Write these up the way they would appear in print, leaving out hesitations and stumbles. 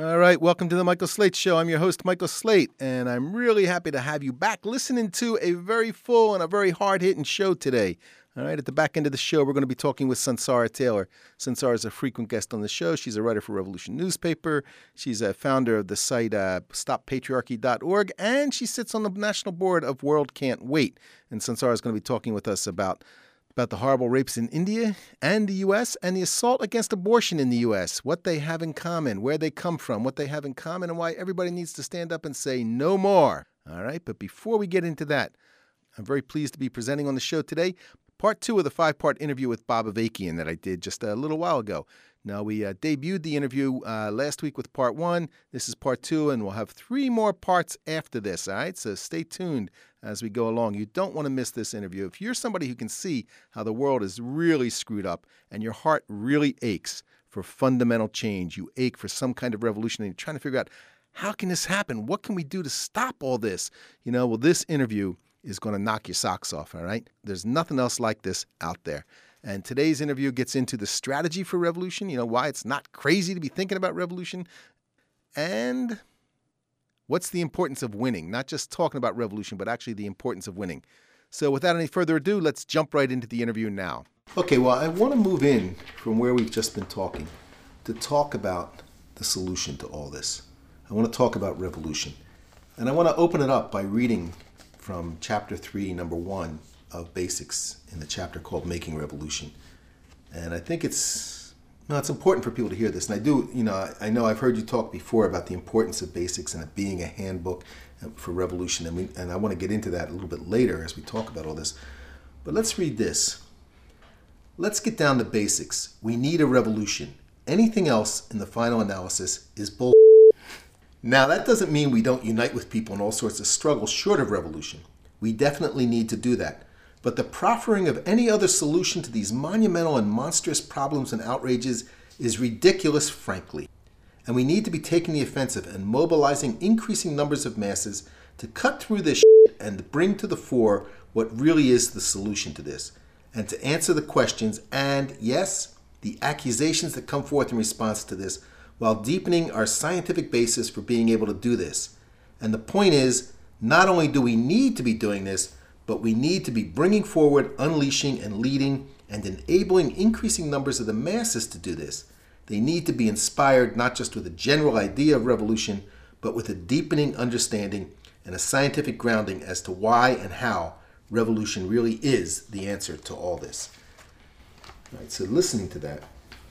All right, welcome to the Michael Slate Show. I'm your host, Michael Slate, and I'm really happy to have you back listening to a very full and a very hard-hitting show today. All right, at the back end of the show, we're going to be talking with Sunsara Taylor. Sunsara is a frequent guest on the show. She's a writer for Revolution Newspaper. She's a founder of the site stoppatriarchy.org, and she sits on the national board of World Can't Wait. And Sunsara is going to be talking with us about the horrible rapes in India and the U.S. and the assault against abortion in the U.S., what they have in common, where they come from, what they have in common, and why everybody needs to stand up and say no more. All right, but before we get into that, I'm very pleased to be presenting on the show today part 2 of the 5-part interview with Bob Avakian that I did just a little while ago. Now, we debuted the interview last week with part 1. This is part 2, and we'll have 3 more parts after this, all right? So stay tuned as we go along. You don't want to miss this interview. If you're somebody who can see how the world is really screwed up and your heart really aches for fundamental change, you ache for some kind of revolution, and you're trying to figure out, how can this happen? What can we do to stop all this? Well, this interview is going to knock your socks off, all right? There's nothing else like this out there. And today's interview gets into the strategy for revolution, why it's not crazy to be thinking about revolution, and what's the importance of winning, not just talking about revolution, but actually the importance of winning. So without any further ado, let's jump right into the interview now. Okay, well, I want to move in from where we've just been talking to talk about the solution to all this. I want to talk about revolution. And I want to open it up by reading from chapter 3, number 1 of Basics in the chapter called Making Revolution. And I think it's important for people to hear this. And I know I've heard you talk before about the importance of Basics and it being a handbook for revolution. And I want to get into that a little bit later as we talk about all this. But let's read this. Let's get down to basics. We need a revolution. Anything else in the final analysis is bull. Now, that doesn't mean we don't unite with people in all sorts of struggles short of revolution. We definitely need to do that. But the proffering of any other solution to these monumental and monstrous problems and outrages is ridiculous, frankly. And we need to be taking the offensive and mobilizing increasing numbers of masses to cut through this shit and bring to the fore what really is the solution to this, and to answer the questions and, yes, the accusations that come forth in response to this, while deepening our scientific basis for being able to do this. And the point is, not only do we need to be doing this, but we need to be bringing forward, unleashing, and leading, and enabling increasing numbers of the masses to do this. They need to be inspired not just with a general idea of revolution, but with a deepening understanding and a scientific grounding as to why and how revolution really is the answer to all this. All right, so listening to that,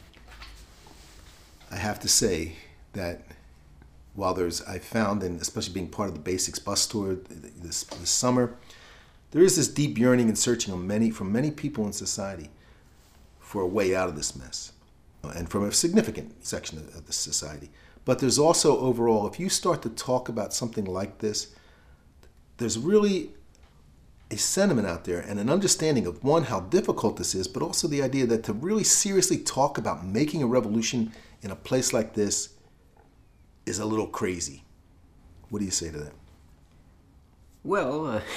I have to say that while I found, and especially being part of the Basics bus tour this summer, there is this deep yearning and searching from many people in society for a way out of this mess, and from a significant section of the society. But there's also overall, if you start to talk about something like this, there's really a sentiment out there and an understanding of, one, how difficult this is, but also the idea that to really seriously talk about making a revolution in a place like this is a little crazy. What do you say to that? Well,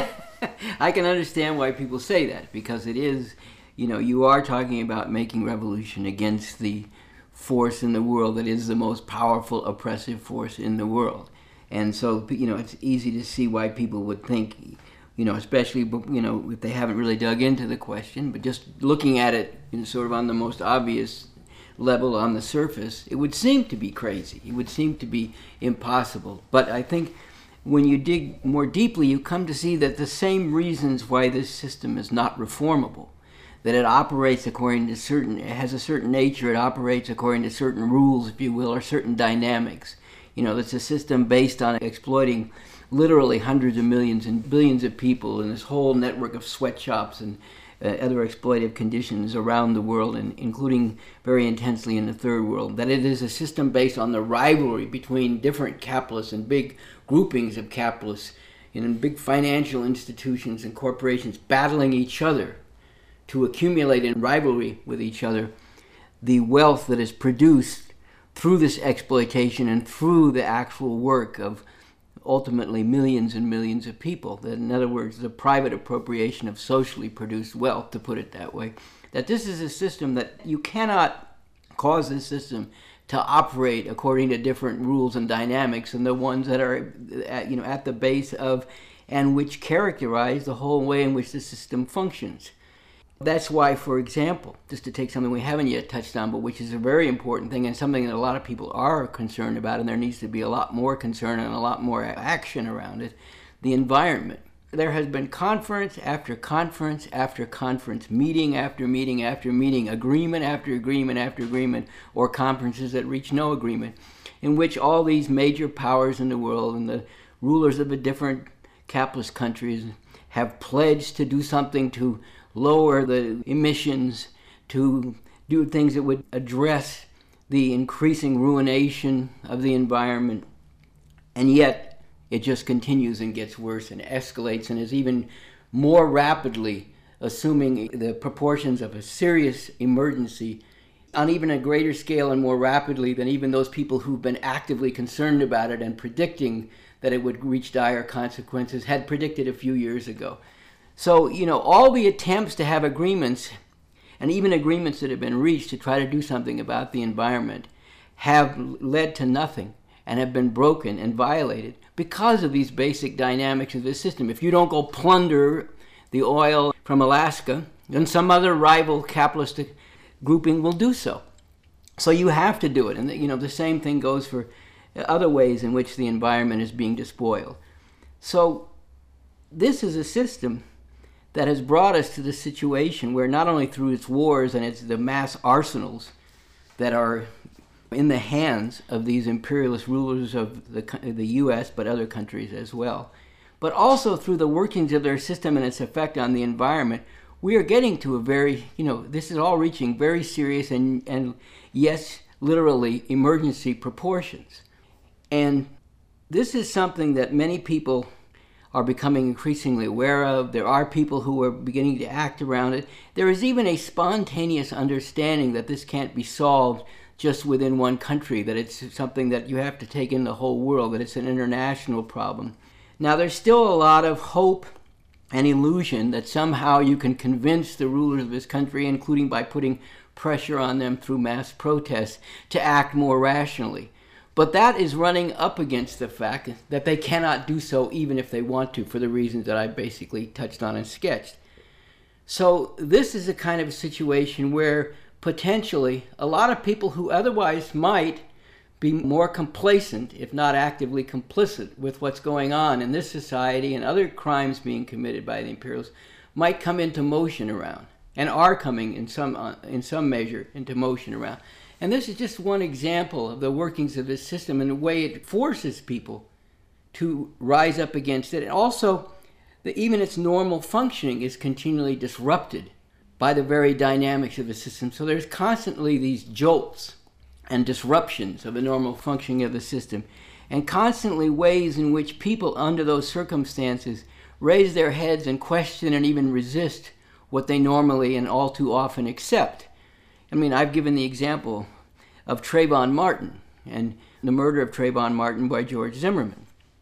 I can understand why people say that, because it is, you are talking about making revolution against the force in the world that is the most powerful, oppressive force in the world. And so, it's easy to see why people would think, especially, if they haven't really dug into the question, but just looking at it sort of on the most obvious level on the surface, it would seem to be crazy. It would seem to be impossible. But I think when you dig more deeply, you come to see that the same reasons why this system is not reformable, that it operates according to it has a certain nature, it operates according to certain rules, if you will, or certain dynamics. It's a system based on exploiting literally hundreds of millions and billions of people in this whole network of sweatshops and other exploitive conditions around the world, and including very intensely in the third world, that it is a system based on the rivalry between different capitalists and big groupings of capitalists and big financial institutions and corporations battling each other to accumulate in rivalry with each other the wealth that is produced through this exploitation and through the actual work of ultimately millions and millions of people. That, in other words, the private appropriation of socially produced wealth, to put it that way. That this is a system that you cannot cause this system to operate according to different rules and dynamics than the ones that are at the base of and which characterize the whole way in which the system functions. That's why, for example, just to take something we haven't yet touched on, but which is a very important thing and something that a lot of people are concerned about, and there needs to be a lot more concern and a lot more action around it, the environment. There has been conference after conference after conference, meeting after meeting after meeting, agreement after agreement after agreement, or conferences that reach no agreement, in which all these major powers in the world and the rulers of the different capitalist countries have pledged to do something to lower the emissions, to do things that would address the increasing ruination of the environment. And yet, it just continues and gets worse and escalates and is even more rapidly assuming the proportions of a serious emergency on even a greater scale and more rapidly than even those people who've been actively concerned about it and predicting that it would reach dire consequences had predicted a few years ago. So, all the attempts to have agreements, and even agreements that have been reached to try to do something about the environment, have led to nothing and have been broken and violated because of these basic dynamics of the system. If you don't go plunder the oil from Alaska, then some other rival capitalistic grouping will do so. So you have to do it. And the same thing goes for other ways in which the environment is being despoiled. So this is a system that has brought us to the situation where not only through its wars and the mass arsenals that are in the hands of these imperialist rulers of the U.S., but other countries as well, but also through the workings of their system and its effect on the environment, we are getting to a very, this is all reaching very serious and yes, literally emergency proportions. And this is something that many people are becoming increasingly aware of. There are people who are beginning to act around it. There is even a spontaneous understanding that this can't be solved just within one country, that it's something that you have to take in the whole world, that it's an international problem. Now, there's still a lot of hope and illusion that somehow you can convince the rulers of this country, including by putting pressure on them through mass protests, to act more rationally. But that is running up against the fact that they cannot do so even if they want to, for the reasons that I basically touched on and sketched. So this is a kind of situation where potentially a lot of people who otherwise might be more complacent, if not actively complicit, with what's going on in this society and other crimes being committed by the imperialists, might come into motion around, and are coming in some measure into motion around. And this is just one example of the workings of this system and the way it forces people to rise up against it. And also, even its normal functioning is continually disrupted by the very dynamics of the system. So there's constantly these jolts and disruptions of the normal functioning of the system, and constantly ways in which people under those circumstances raise their heads and question and even resist what they normally and all too often accept. I mean, I've given the example of Trayvon Martin and the murder of Trayvon Martin by George Zimmerman.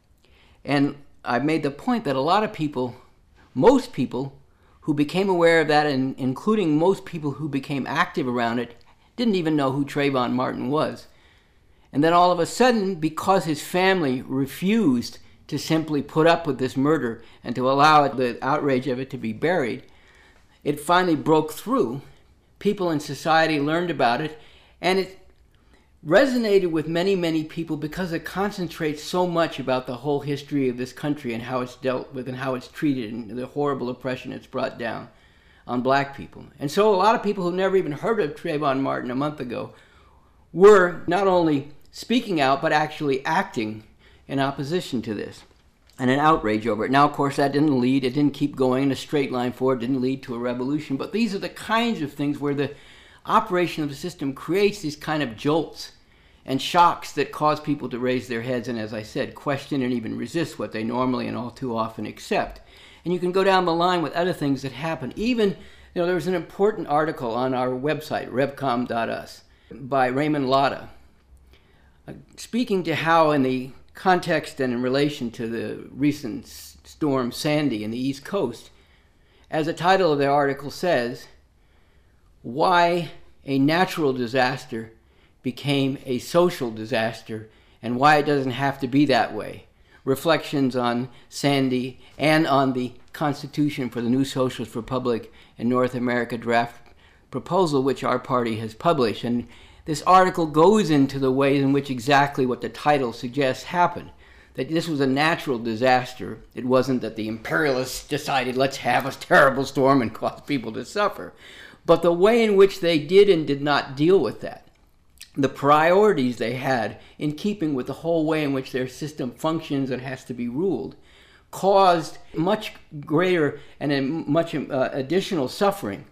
And I've made the point that a lot of people, most people who became aware of that, and including most people who became active around it, didn't even know who Trayvon Martin was. And then all of a sudden, because his family refused to simply put up with this murder and to allow the outrage of it to be buried, it finally broke through. People in society learned about it, and it resonated with many, many people because it concentrates so much about the whole history of this country and how it's dealt with and how it's treated and the horrible oppression it's brought down on black people. And so a lot of people who never even heard of Trayvon Martin a month ago were not only speaking out, but actually acting in opposition to this and an outrage over it. Now, of course, it didn't keep going in a straight line forward, didn't lead to a revolution, but these are the kinds of things where the operation of the system creates these kind of jolts and shocks that cause people to raise their heads and, as I said, question and even resist what they normally and all too often accept. And you can go down the line with other things that happen. Even, there was an important article on our website, revcom.us, by Raymond Latta, speaking to how in the context and in relation to the recent storm Sandy in the East Coast, as the title of the article says, why a natural disaster became a social disaster and why it doesn't have to be that way. Reflections on Sandy and on the Constitution for the New Socialist Republic in North America draft proposal, which our party has published. And this article goes into the ways in which exactly what the title suggests happened. That this was a natural disaster. It wasn't that the imperialists decided, let's have a terrible storm and cause people to suffer. But the way in which they did and did not deal with that, the priorities they had in keeping with the whole way in which their system functions and has to be ruled, caused much greater and much additional suffering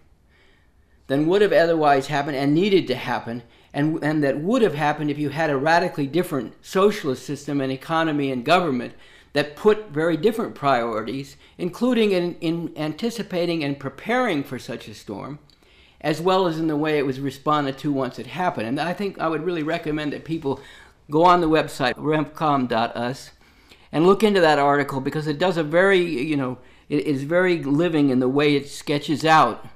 than would have otherwise happened and needed to happen, and that would have happened if you had a radically different socialist system and economy and government that put very different priorities, including in anticipating and preparing for such a storm, as well as in the way it was responded to once it happened. And I think I would really recommend that people go on the website, revcom.us, and look into that article, because it does a very, it is very living in the way it sketches out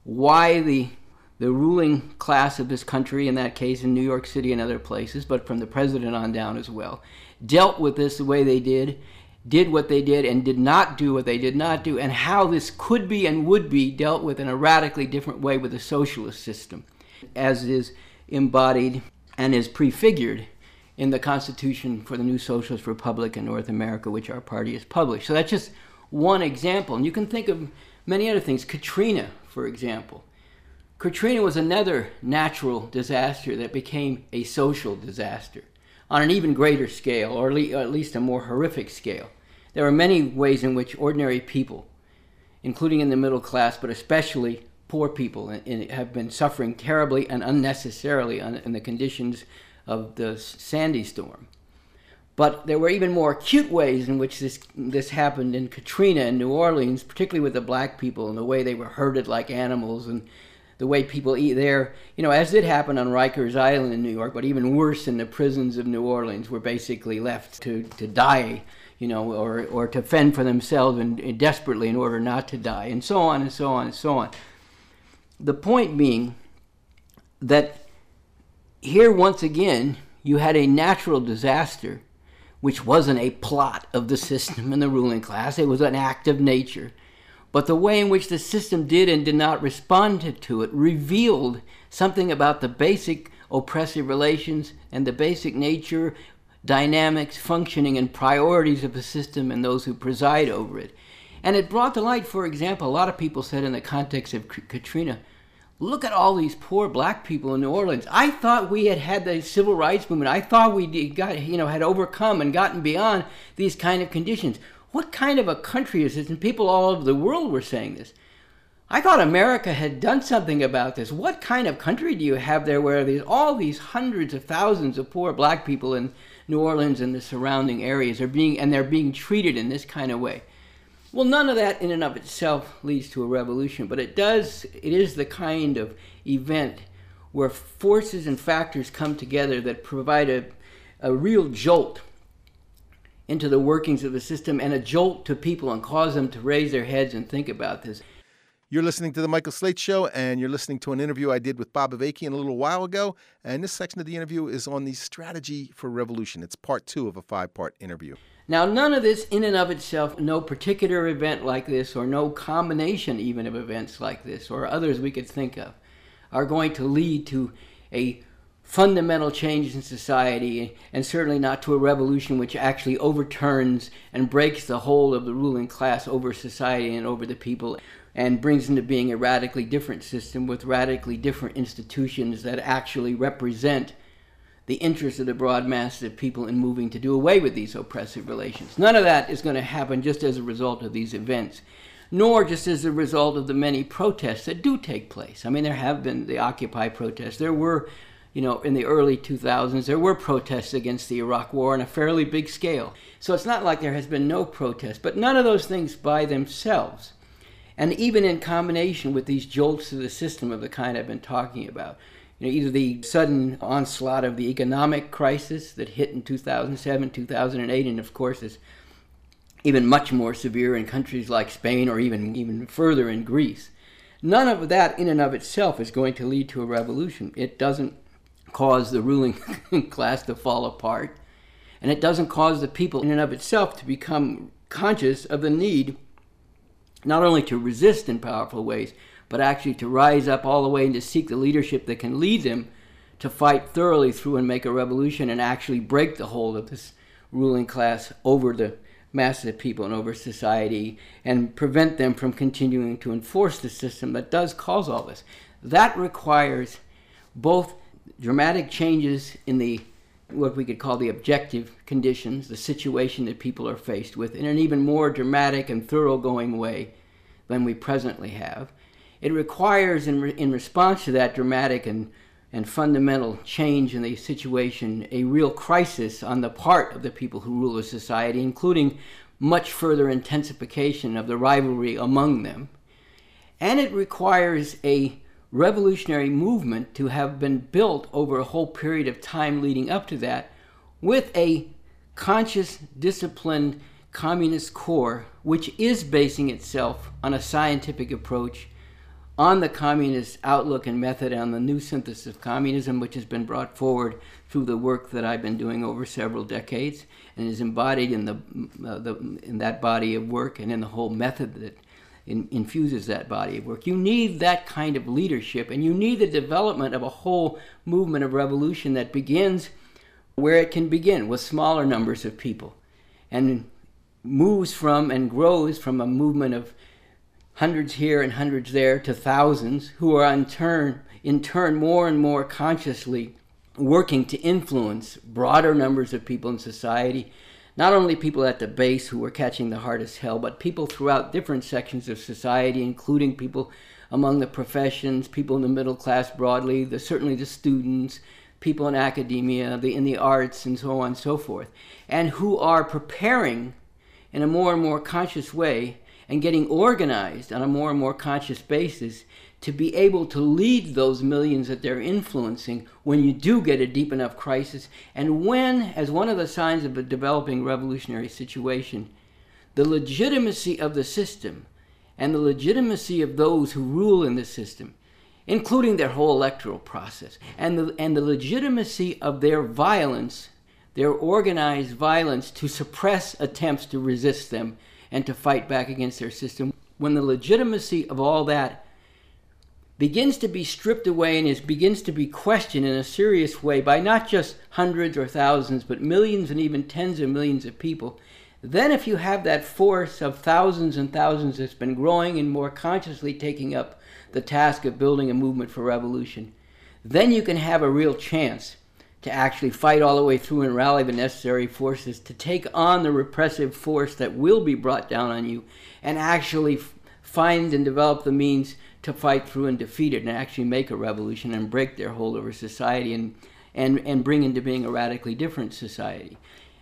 why the ruling class of this country, in that case in New York City and other places, but from the president on down as well, dealt with this the way they did what they did and did not do what they did not do, and how this could be and would be dealt with in a radically different way with a socialist system, as is embodied and is prefigured in the Constitution for the New Socialist Republic in North America, which our party has published. So that's just one example. And you can think of many other things. Katrina, for example. Katrina was another natural disaster that became a social disaster on an even greater scale, or at least a more horrific scale. There are many ways in which ordinary people, including in the middle class, but especially poor people, have been suffering terribly and unnecessarily in the conditions of the Sandy storm. But there were even more acute ways in which this happened in Katrina in New Orleans, particularly with the black people and the way they were herded like animals, and the way people eat there, as did happen on Rikers Island in New York, but even worse in the prisons of New Orleans, were basically left to die, or to fend for themselves and desperately in order not to die, and so on and so on and so on. The point being that here, once again, you had a natural disaster, which wasn't a plot of the system and the ruling class. It was an act of nature. But the way in which the system did and did not respond to it revealed something about the basic oppressive relations and the basic nature, dynamics, functioning, and priorities of the system and those who preside over it. And it brought to light, for example, a lot of people said in the context of Katrina, look at all these poor black people in New Orleans. I thought we had the civil rights movement. I thought we had overcome and gotten beyond these kind of conditions. What kind of a country is this? And people all over the world were saying this. I thought America had done something about this. What kind of country do you have there where all these hundreds of thousands of poor black people in New Orleans and the surrounding areas are being treated in this kind of way? Well, none of that in and of itself leads to a revolution, but it is the kind of event where forces and factors come together that provide a real jolt into the workings of the system, and a jolt to people, and cause them to raise their heads and think about this. You're listening to The Michael Slate Show, and you're listening to an interview I did with Bob Avakian a little while ago. And this section of the interview is on the strategy for revolution. It's part 2 of a 5-part interview. Now, none of this in and of itself, no particular event like this, or no combination even of events like this, or others we could think of, are going to lead to a fundamental change in society, and certainly not to a revolution which actually overturns and breaks the hold of the ruling class over society and over the people, and brings into being a radically different system with radically different institutions that actually represent the interests of the broad masses of people in moving to do away with these oppressive relations. None of that is going to happen just as a result of these events, nor just as a result of the many protests that do take place. I mean, there have been the Occupy protests. There were, in the early 2000s, there were protests against the Iraq War on a fairly big scale. So it's not like there has been no protest, but none of those things by themselves, and even in combination with these jolts to the system of the kind I've been talking about, either the sudden onslaught of the economic crisis that hit in 2007, 2008, and of course is even much more severe in countries like Spain, or even further in Greece. None of that in and of itself is going to lead to a revolution. It doesn't cause the ruling class to fall apart, and it doesn't cause the people in and of itself to become conscious of the need not only to resist in powerful ways, but actually to rise up all the way and to seek the leadership that can lead them to fight thoroughly through and make a revolution and actually break the hold of this ruling class over the masses of people and over society and prevent them from continuing to enforce the system that does cause all this. That requires both dramatic changes in the what we could call the objective conditions, the situation that people are faced with, in an even more dramatic and thoroughgoing way than we presently have. It requires, in response to that dramatic and fundamental change in the situation, a real crisis on the part of the people who rule a society, including much further intensification of the rivalry among them. And it requires a revolutionary movement to have been built over a whole period of time leading up to that, with a conscious, disciplined communist core, which is basing itself on a scientific approach, on the communist outlook and method, on the new synthesis of communism, which has been brought forward through the work that I've been doing over several decades, and is embodied in in that body of work and in the whole method that infuses that body of work. You need that kind of leadership, and you need the development of a whole movement of revolution that begins where it can begin, with smaller numbers of people, and moves from and grows from a movement of hundreds here and hundreds there to thousands, who are in turn more and more consciously working to influence broader numbers of people in society, not only people at the base who are catching the hardest hell, but people throughout different sections of society, including people among the professions, people in the middle class broadly, certainly the students, people in academia, in the arts, and so on and so forth, and who are preparing in a more and more conscious way and getting organized on a more and more conscious basis to be able to lead those millions that they're influencing when you do get a deep enough crisis, and when, as one of the signs of a developing revolutionary situation, the legitimacy of the system and the legitimacy of those who rule in the system, including their whole electoral process, and the legitimacy of their violence, their organized violence to suppress attempts to resist them and to fight back against their system, when the legitimacy of all that begins to be stripped away and begins to be questioned in a serious way by not just hundreds or thousands, but millions and even tens of millions of people, then if you have that force of thousands and thousands that's been growing and more consciously taking up the task of building a movement for revolution, then you can have a real chance to actually fight all the way through and rally the necessary forces to take on the repressive force that will be brought down on you, and actually find and develop the means to fight through and defeat it and actually make a revolution and break their hold over society and bring into being a radically different society.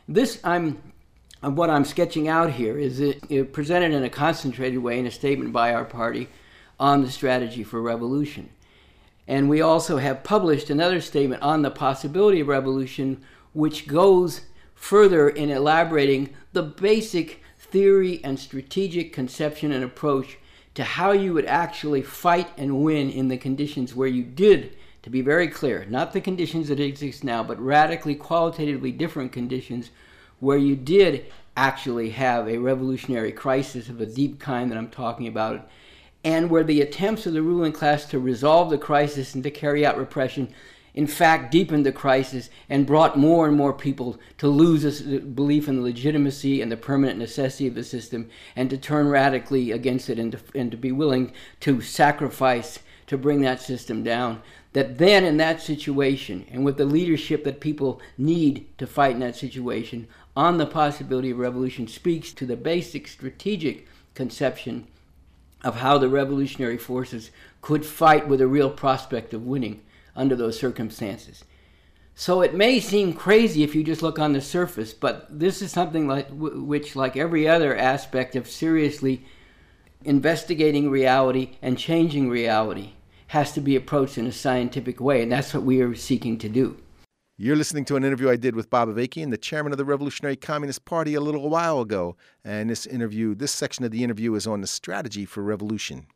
What I'm sketching out here is it presented in a concentrated way in a statement by our party on the strategy for revolution. And we also have published another statement on the possibility of revolution, which goes further in elaborating the basic theory and strategic conception and approach to how you would actually fight and win in the conditions where you did, to be very clear, not the conditions that exist now, but radically, qualitatively different conditions where you did actually have a revolutionary crisis of a deep kind that I'm talking about, and where the attempts of the ruling class to resolve the crisis and to carry out repression in fact deepened the crisis and brought more and more people to lose this belief in the legitimacy and the permanent necessity of the system, and to turn radically against it, and to be willing to sacrifice to bring that system down. That then in that situation, and with the leadership that people need to fight in that situation, on the possibility of revolution, speaks to the basic strategic conception of how the revolutionary forces could fight with a real prospect of winning under those circumstances. So it may seem crazy if you just look on the surface, but this is something which, like every other aspect of seriously investigating reality and changing reality, has to be approached in a scientific way, and that's what we are seeking to do. You're listening to an interview I did with Bob Avakian, the chairman of the Revolutionary Communist Party, a little while ago. And this section of the interview is on the strategy for revolution.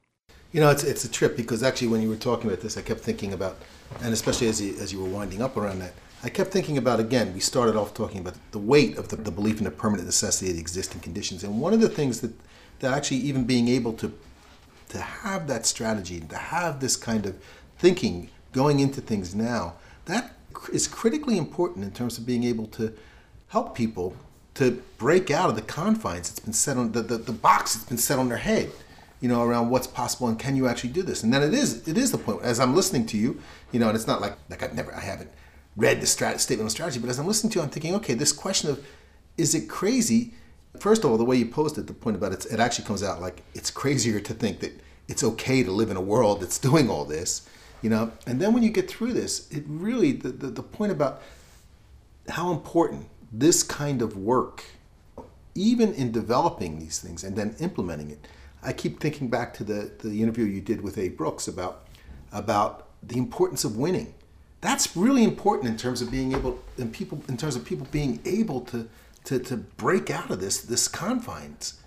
It's a trip because actually when you were talking about this, I kept thinking about, and especially as you were winding up around that, I kept thinking about, again, we started off talking about the weight of the belief in the permanent necessity of the existing conditions. And one of the things that actually even being able to have that strategy, to have this kind of thinking going into things now, that is critically important in terms of being able to help people to break out of the confines that's been set on, the box that's been set on their head, around what's possible and can you actually do this? And then it is the point, as I'm listening to you, and it's not like I haven't read the statement on strategy, but as I'm listening to you, I'm thinking, okay, this question of, is it crazy? First of all, the way you posed it, the point about it actually comes out like it's crazier to think that it's okay to live in a world that's doing all this, and then when you get through this, it really, the point about how important this kind of work, even in developing these things and then implementing it. I keep thinking back to the interview you did with A. Brooks about the importance of winning. That's really important in terms of being able, in terms of people being able to break out of this confines,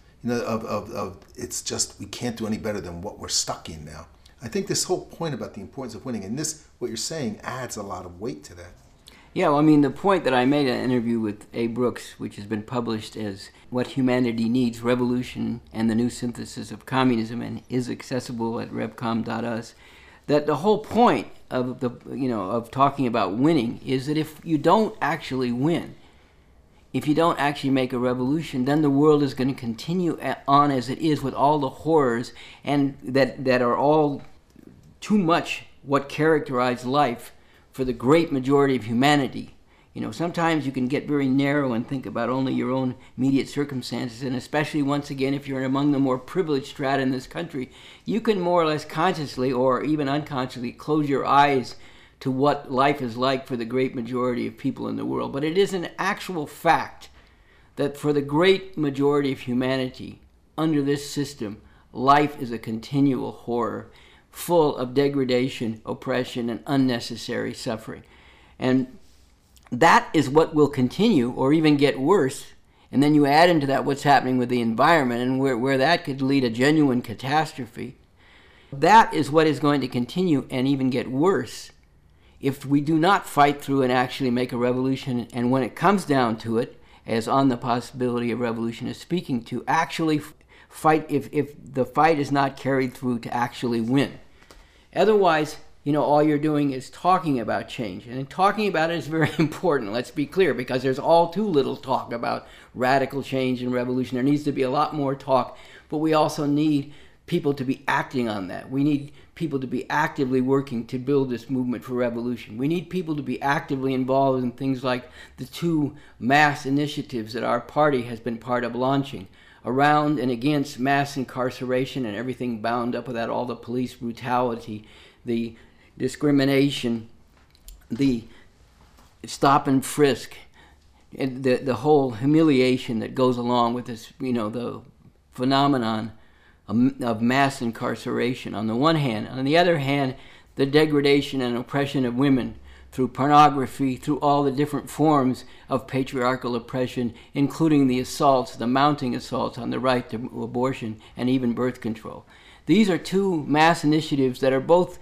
of it's just, we can't do any better than what we're stuck in now. I think this whole point about the importance of winning, and this, what you're saying, adds a lot of weight to that. Yeah, well, the point that I made in an interview with A. Brooks, which has been published as What Humanity Needs, Revolution and the New Synthesis of Communism, and is accessible at revcom.us, that the whole point of of talking about winning is that if you don't actually win, if you don't actually make a revolution, then the world is going to continue on as it is with all the horrors and that are all too much what characterize life for the great majority of humanity. Sometimes you can get very narrow and think about only your own immediate circumstances, and especially, once again, if you're among the more privileged strata in this country, you can more or less consciously or even unconsciously close your eyes to what life is like for the great majority of people in the world. But it is an actual fact that for the great majority of humanity, under this system, life is a continual horror, full of degradation, oppression, and unnecessary suffering. And that is what will continue or even get worse. And then you add into that what's happening with the environment and where that could lead a genuine catastrophe. That is what is going to continue and even get worse if we do not fight through and actually make a revolution. And when it comes down to it, as On the Possibility of Revolution is speaking to, actually fight, if the fight is not carried through to actually win. Otherwise, all you're doing is talking about change. And talking about it is very important, let's be clear, because there's all too little talk about radical change and revolution. There needs to be a lot more talk, but we also need people to be acting on that. We need people to be actively working to build this movement for revolution. We need people to be actively involved in things like the 2 mass initiatives that our party has been part of launching, around and against mass incarceration and everything bound up with that, all the police brutality, the discrimination, the stop and frisk, and the whole humiliation that goes along with this, the phenomenon of mass incarceration on the one hand. On the other hand, the degradation and oppression of women through pornography, through all the different forms of patriarchal oppression, including the assaults, the mounting assaults on the right to abortion and even birth control. These are 2 mass initiatives that are both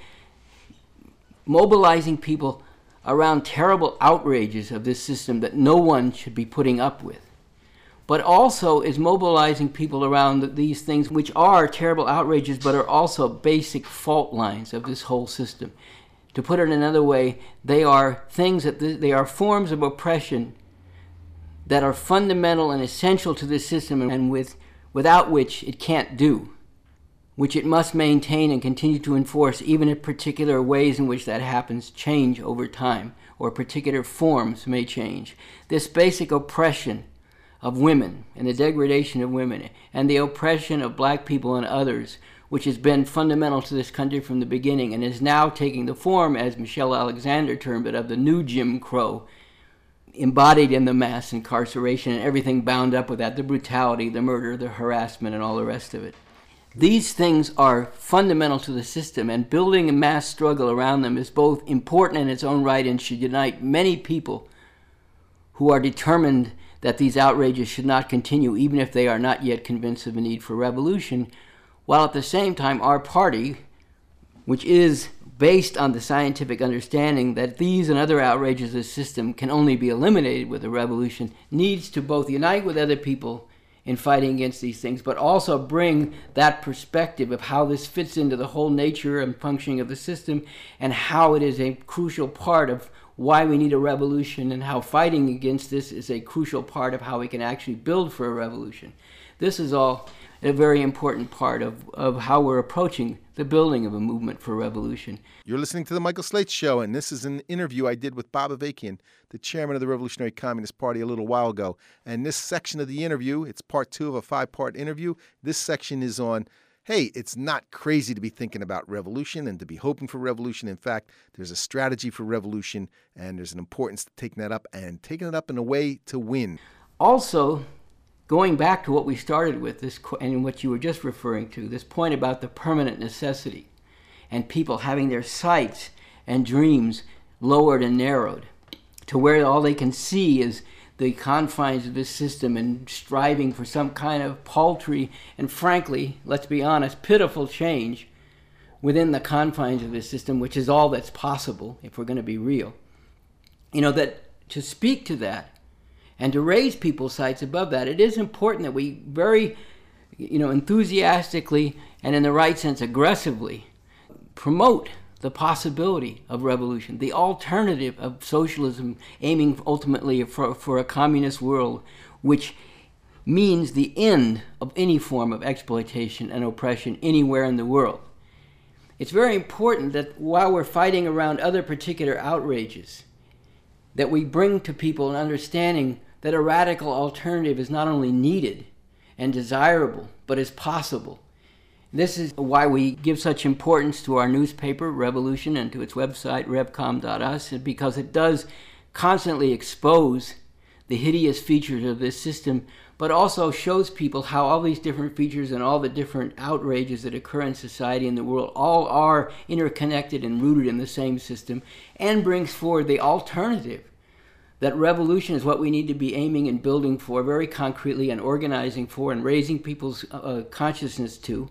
mobilizing people around terrible outrages of this system that no one should be putting up with, but also is mobilizing people around these things which are terrible outrages but are also basic fault lines of this whole system. To put it another way, they are things they are forms of oppression that are fundamental and essential to this system, and without which it can't do, which it must maintain and continue to enforce, even if particular ways in which that happens change over time, or particular forms may change. This basic oppression of women and the degradation of women and the oppression of black people and others, which has been fundamental to this country from the beginning and is now taking the form, as Michelle Alexander termed it, of the new Jim Crow, embodied in the mass incarceration and everything bound up with that, the brutality, the murder, the harassment, and all the rest of it. These things are fundamental to the system, and building a mass struggle around them is both important in its own right and should unite many people who are determined that these outrages should not continue, even if they are not yet convinced of the need for revolution, while at the same time our party, which is based on the scientific understanding that these and other outrages of the system can only be eliminated with a revolution, needs to both unite with other people in fighting against these things, but also bring that perspective of how this fits into the whole nature and functioning of the system, and how it is a crucial part of why we need a revolution, and how fighting against this is a crucial part of how we can actually build for a revolution. This is all a very important part of how we're approaching the building of a movement for revolution. You're listening to The Michael Slate Show, and this is an interview I did with Bob Avakian, the chairman of the Revolutionary Communist Party, a little while ago. And this section of the interview, it's part 2 of a 5-part interview. This section is on, hey, it's not crazy to be thinking about revolution and to be hoping for revolution. In fact, there's a strategy for revolution, and there's an importance to taking that up and taking it up in a way to win. Also, going back to what we started with, this, and what you were just referring to, this point about the permanent necessity and people having their sights and dreams lowered and narrowed to where all they can see is the confines of this system and striving for some kind of paltry and, frankly, let's be honest, pitiful change within the confines of this system, which is all that's possible if we're going to be real. That to speak to that and to raise people's sights above that, it is important that we very, enthusiastically and in the right sense aggressively promote the possibility of revolution, the alternative of socialism aiming ultimately for a communist world, which means the end of any form of exploitation and oppression anywhere in the world. It's very important that while we're fighting around other particular outrages, that we bring to people an understanding that a radical alternative is not only needed and desirable, but is possible. This is why we give such importance to our newspaper, Revolution, and to its website, revcom.us, because it does constantly expose the hideous features of this system, but also shows people how all these different features and all the different outrages that occur in society and the world all are interconnected and rooted in the same system, and brings forward the alternative, that revolution is what we need to be aiming and building for very concretely and organizing for and raising people's consciousness to,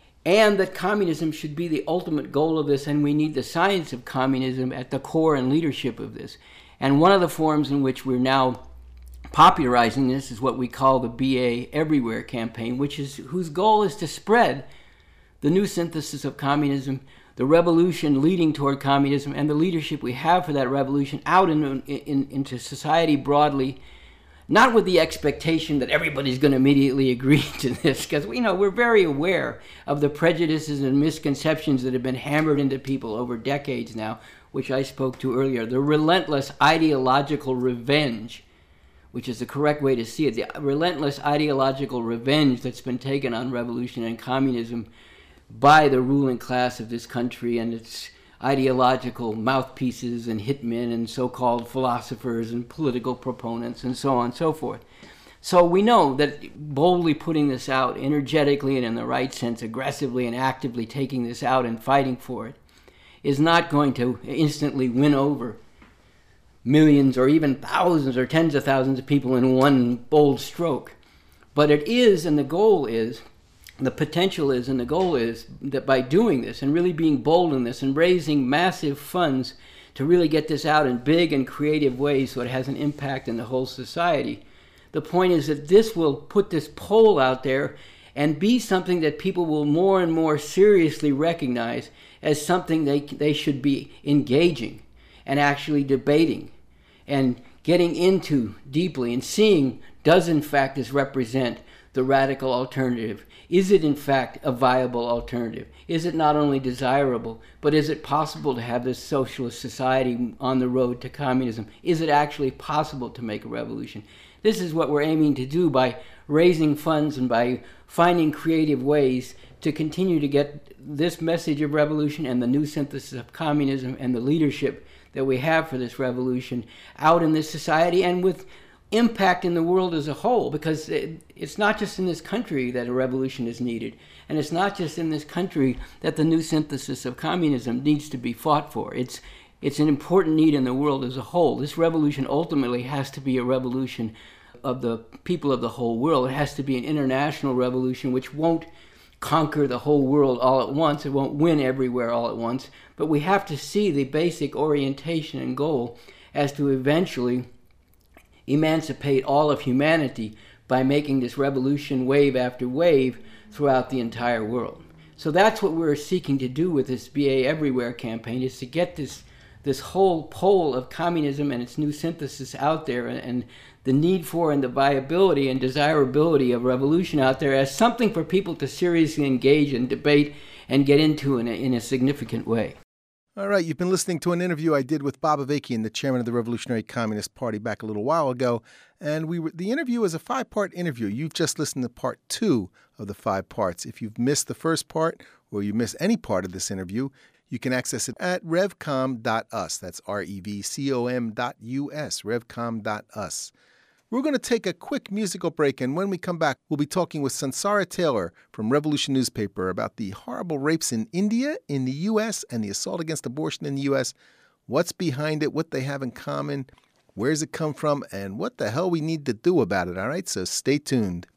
and that communism should be the ultimate goal of this, and we need the science of communism at the core and leadership of this. And one of the forms in which we're now popularizing this is what we call the BA Everywhere campaign, whose goal is to spread the new synthesis of communism, the revolution leading toward communism, and the leadership we have for that revolution out into society broadly, not with the expectation that everybody's going to immediately agree to this, because we're very aware of the prejudices and misconceptions that have been hammered into people over decades now, which I spoke to earlier. The relentless ideological revenge, which is the correct way to see it, the relentless ideological revenge that's been taken on revolution and communism by the ruling class of this country and its ideological mouthpieces and hitmen and so-called philosophers and political proponents and so on and so forth. So we know that boldly putting this out, energetically and in the right sense, aggressively and actively taking this out and fighting for it, is not going to instantly win over millions or even thousands or tens of thousands of people in one bold stroke. But it is, and the goal is, the potential is, and the goal is, that by doing this and really being bold in this and raising massive funds to really get this out in big and creative ways so it has an impact in the whole society, the point is that this will put this pole out there and be something that people will more and more seriously recognize as something they should be engaging and actually debating and getting into deeply and seeing, does in fact this represent the radical alternative? Is it in fact a viable alternative? Is it not only desirable, but is it possible to have this socialist society on the road to communism? Is it actually possible to make a revolution? This is what we're aiming to do by raising funds and by finding creative ways to continue to get this message of revolution and the new synthesis of communism and the leadership that we have for this revolution out in this society and with impact in the world as a whole, because it's not just in this country that a revolution is needed, and it's not just in this country that the new synthesis of communism needs to be fought for. It's an important need in the world as a whole. This revolution ultimately has to be a revolution of the people of the whole world. It has to be an international revolution which won't conquer the whole world all at once. It won't win everywhere all at once. But we have to see the basic orientation and goal as to eventually emancipate all of humanity by making this revolution wave after wave throughout the entire world. So that's what we're seeking to do with this BA Everywhere campaign, is to get this whole pole of communism and its new synthesis out there, and the need for and the viability and desirability of revolution out there as something for people to seriously engage and debate and get into in a significant way. All right, you've been listening to an interview I did with Bob Avakian, the chairman of the Revolutionary Communist Party, back a little while ago. And the interview is a 5-part interview. You've just listened to part 2 of the 5 parts. If you've missed the first part or you missed any part of this interview, you can access it at revcom.us. That's revcom.us, revcom.us. We're going to take a quick musical break, and when we come back, we'll be talking with Sansara Taylor from Revolution Newspaper about the horrible rapes in India, in the U.S., and the assault against abortion in the U.S., what's behind it, what they have in common, where's it come from, and what the hell we need to do about it, all right? So stay tuned.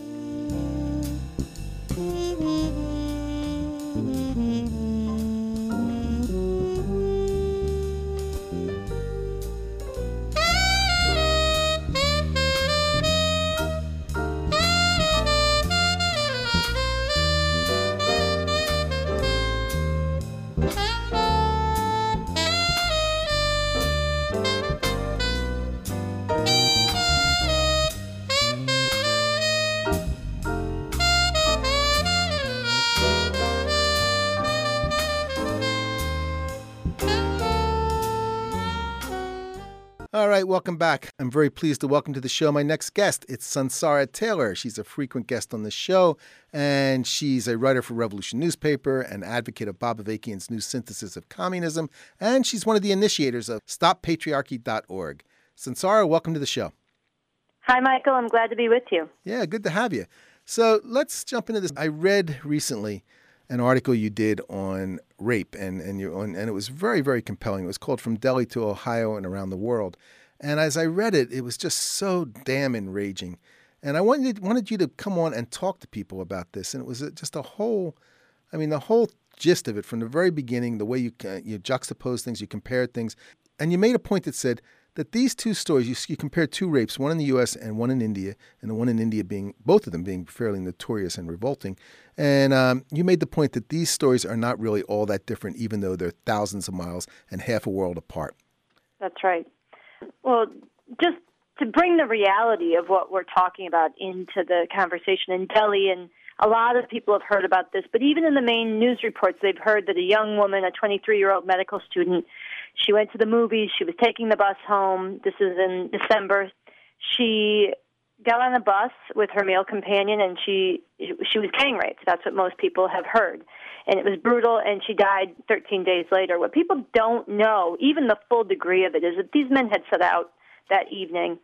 All right, welcome back. I'm very pleased to welcome to the show my next guest. It's Sansara Taylor. She's a frequent guest on the show, and she's a writer for Revolution Newspaper, an advocate of Bob Avakian's new synthesis of communism, and she's one of the initiators of StopPatriarchy.org. Sansara, welcome to the show. Hi, Michael. I'm glad to be with you. Yeah, good to have you. So let's jump into this. I read recently an article you did on rape, and it was very, very compelling. It was called From Delhi to Ohio and Around the World. And as I read it, it was just so damn enraging. And I wanted you to come on and talk to people about this. And it was just the whole gist of it from the very beginning, the way you juxtapose things, you compared things. And you made a point that said that these two stories, you compared 2 rapes, one in the U.S. and one in India, and the one in India both of them being fairly notorious and revolting. And you made the point that these stories are not really all that different, even though they're thousands of miles and half a world apart. That's right. Well, just to bring the reality of what we're talking about into the conversation in Delhi, and a lot of people have heard about this, but even in the main news reports, they've heard that a young woman, a 23-year-old medical student, she went to the movies, she was taking the bus home. This is in December. She got on a bus with her male companion, and she was gang raped. That's what most people have heard. And it was brutal, and she died 13 days later. What people don't know, even the full degree of it, is that these men had set out that evening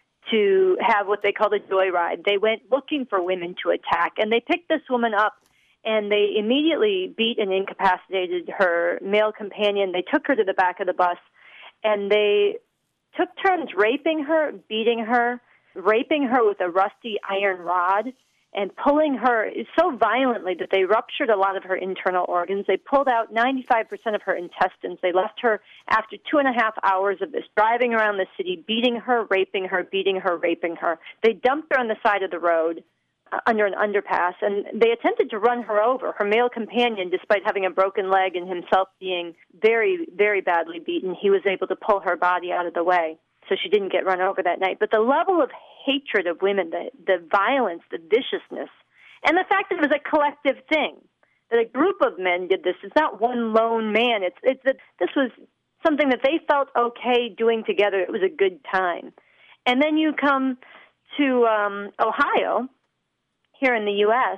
to have what they called a joyride. They went looking for women to attack, and they picked this woman up, and they immediately beat and incapacitated her male companion. They took her to the back of the bus, and they took turns raping her, beating her, raping her with a rusty iron rod, and pulling her so violently that they ruptured a lot of her internal organs. They pulled out 95% of her intestines. They left her after 2.5 hours of this, driving around the city, beating her, raping her, beating her, raping her. They dumped her on the side of the road under an underpass, and they attempted to run her over. Her male companion, despite having a broken leg and himself being very, very badly beaten, he was able to pull her body out of the way, so she didn't get run over that night. But the level of hatred of women, the violence, the viciousness, and the fact that it was a collective thing, that a group of men did this. It's not one lone man. It's that this was something that they felt okay doing together. It was a good time. And then you come to Ohio, here in the U.S.,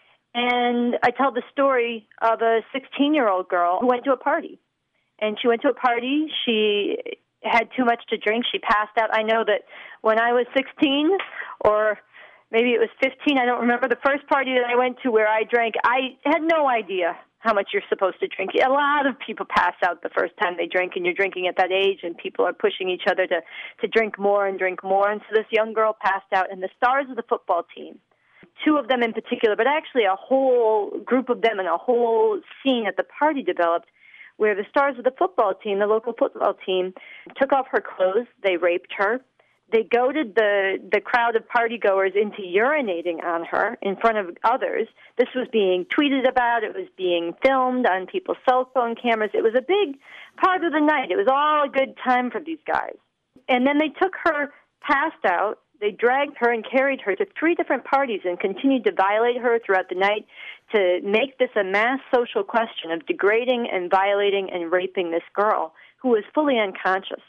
and I tell the story of a 16-year-old girl who went to a party. And she went to a party. She had too much to drink. She passed out. I know that when I was 16, or maybe it was 15, I don't remember, the first party that I went to where I drank, I had no idea how much you're supposed to drink. A lot of people pass out the first time they drink, and you're drinking at that age, and people are pushing each other to drink more and drink more. And so this young girl passed out, and the stars of the football team, two of them in particular, but actually a whole group of them and a whole scene at the party developed where the stars of the football team, the local football team, took off her clothes. They raped her. They goaded the crowd of partygoers into urinating on her in front of others. This was being tweeted about. It was being filmed on people's cell phone cameras. It was a big part of the night. It was all a good time for these guys. And then they took her passed out. They dragged her and carried her to 3 different parties and continued to violate her throughout the night to make this a mass social question of degrading and violating and raping this girl who was fully unconscious.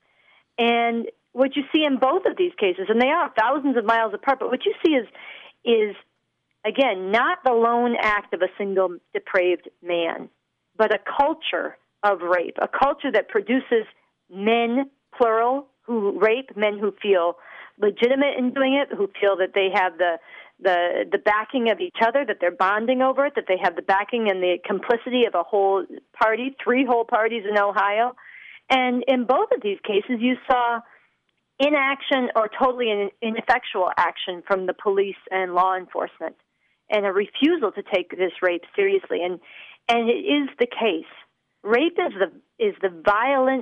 And what you see in both of these cases, and they are thousands of miles apart, but what you see is again, not the lone act of a single depraved man, but a culture of rape, a culture that produces men, plural, who rape, men who feel legitimate in doing it, who feel that they have the backing of each other, that they're bonding over it, that they have the backing and the complicity of a whole party, 3 whole parties in Ohio. And in both of these cases, you saw inaction or totally ineffectual action from the police and law enforcement, and a refusal to take this rape seriously. And it is the case. Rape is the violent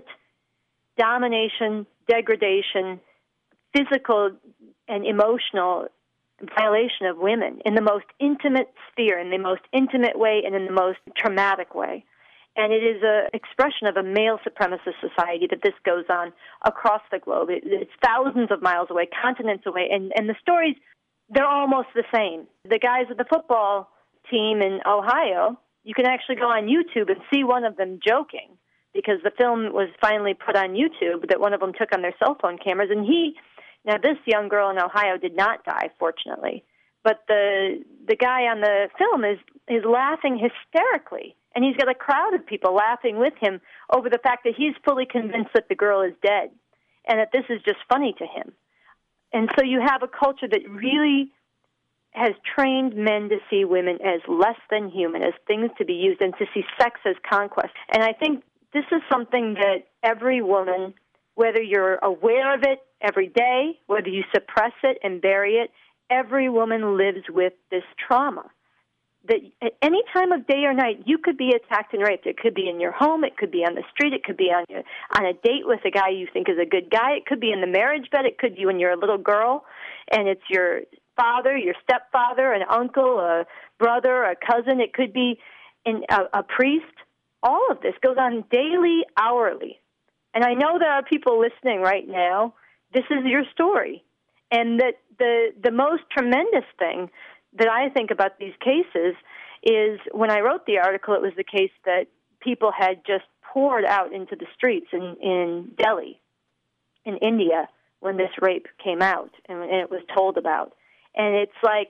domination, degradation, physical and emotional violation of women in the most intimate sphere, in the most intimate way, and in the most traumatic way. And it is an expression of a male supremacist society that this goes on across the globe. It's thousands of miles away, continents away, and the stories, they're almost the same. The guys at the football team in Ohio, you can actually go on YouTube and see one of them joking, because the film was finally put on YouTube that one of them took on their cell phone cameras. And now this young girl in Ohio did not die, fortunately, but the guy on the film is laughing hysterically. And he's got a crowd of people laughing with him over the fact that he's fully convinced that the girl is dead and that this is just funny to him. And so you have a culture that really has trained men to see women as less than human, as things to be used, and to see sex as conquest. And I think this is something that every woman, whether you're aware of it every day, whether you suppress it and bury it, every woman lives with this trauma. That at any time of day or night, you could be attacked and raped. It could be in your home. It could be on the street. It could be on a date with a guy you think is a good guy. It could be in the marriage bed. It could be when you're a little girl and it's your father, your stepfather, an uncle, a brother, a cousin. It could be a priest. All of this goes on daily, hourly. And I know there are people listening right now. This is your story. And that the most tremendous thing that I think about these cases is when I wrote the article, it was the case that people had just poured out into the streets in Delhi, in India, when this rape came out and it was told about. And it's like